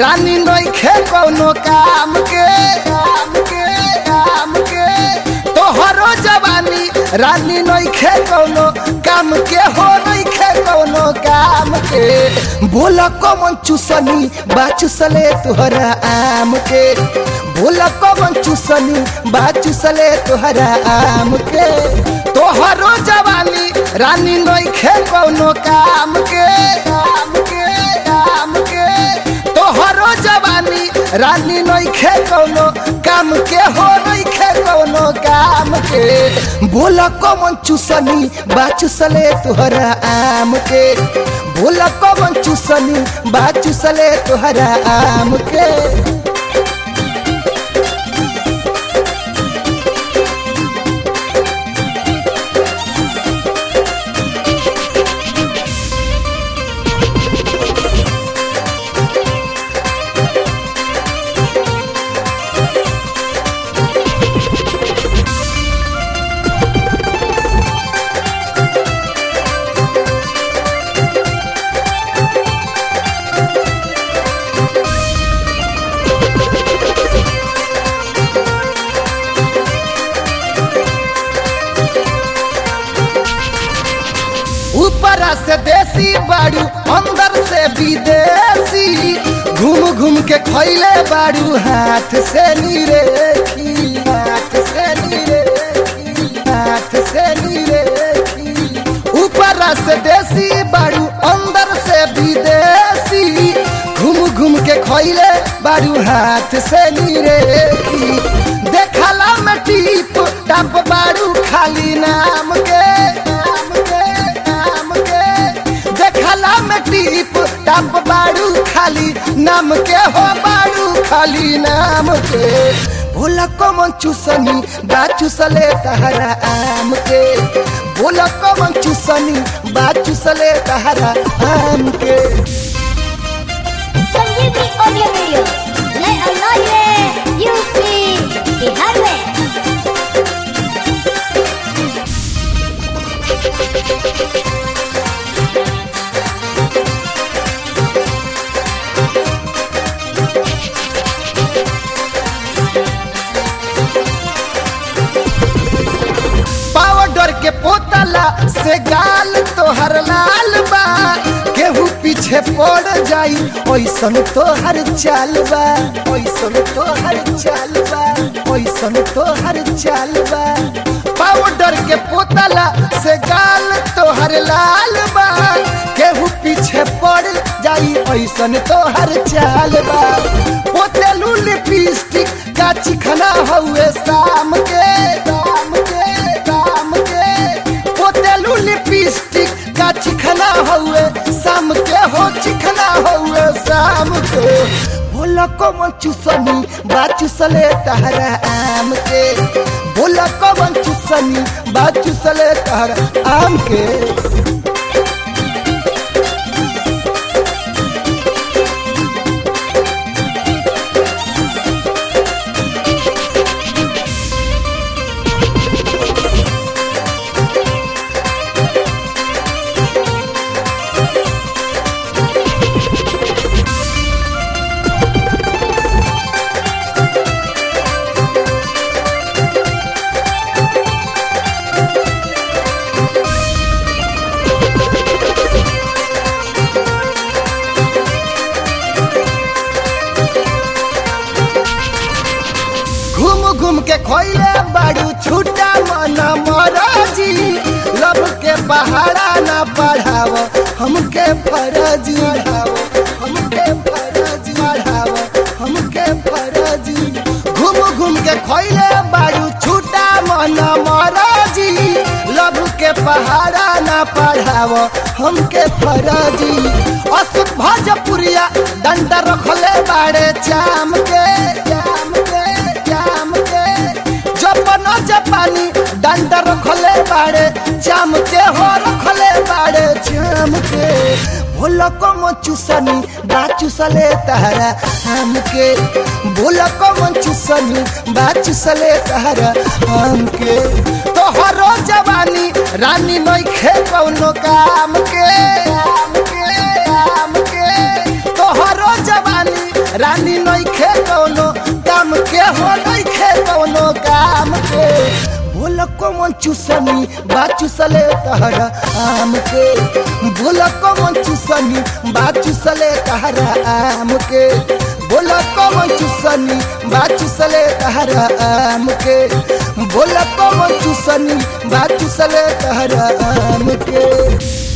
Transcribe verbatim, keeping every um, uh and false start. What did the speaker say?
रानी नइखे कौनो काम के काम के काम के तोहरो जवानी रानी नइखे कौनो काम के हो नइखे कौनो काम के बोला कौन चुसनी बा चुसले तोहरा आम के बोला कौन चुसनी बा चुसले तोहरा आम के तोहरो जवानी रानी नइखे कौनो काम के काम के काम के तोहरो जवानी रानी नइखे कौनो काम के हो नइखे कौनो काम के बोला कौन चुसनी बा चुसले तोहरा आम के बोला कौन चुसनी बा चुसले तोहरा आम के ऊपरा से देसी बाड़ू अंदर से विदेशी घूम घूम के खैले बाड़ू हाथ से निरेखी हाथ से निरेखी हाथ से निरेखी ऊपरा से देसी बाड़ू अंदर से विदेशी घूम घूम के खैले बाड़ू हाथ से निरेखी देखला में टीप टाप बाड़ू खाली नाम के टीप टप बाड़ू खाली नाम के हो बाड़ू खाली नाम के बोला कौन चुसनी बा चुसले तहरा आम के बोला कौन चुसनी बा चुसले तहरा आम के संजीवनी ऑडियो वीडियो नए अंदाज में यूपी बिहार में के पोतला से गाल तोहर लाल बा केहू पीछे पड़ जाई ओइसन तोहर चाल बा ओइसन तोहर चाल बा ओइसन तोहर चाल बा पाउडर के पोतला से गाल तोहर लाल बा केहू पीछे पड़ जाई ओइसन तोहर चाल बा पोतेलू लिपस्टिक का चिखना हुए शाम के शाम के शाम के पोतेलू लिपस्टिक का चिखना हुए शाम के हो चिखना हुए शाम के बोला कौन चुसनी बा चुसले तहरा आम के बोला कौन चुसनी बा चुसले तहरा आम के घूम के खोइले बाड़ू छूटा मन मराजी लब के पहाड़ा ना पढ़ाव हमके फरजी पढ़ाव हमके फरजी पढ़ाव हमके फरजी घूम घूम के खोइले बाड़ू छूटा मन मराजी लब के पहाड़ा ना पढ़ाव हमके फरजी अशोक भोजपुरिया डंडा रखले बाड़े चाम के चाम के जापानी डंडा रखले बाड़े चाम के हो रखले बाड़े चाम के बोला कौन चुसनी बा चुसले तहरा आम के बोला कौन चुसनी बा चुसले तहरा आम के तोहरो जवानी रानी नइखे कौनो काम के काम के काम के तोहरो जवानी कौन चूसनी बा चूसले तहरा आम के बोला कौन चूसनी बा चूसले तहरा आम के बोला कौन चूसनी बा चूसले तहरा आम के बोला कौन चूसनी बा चूसले तहरा आम के।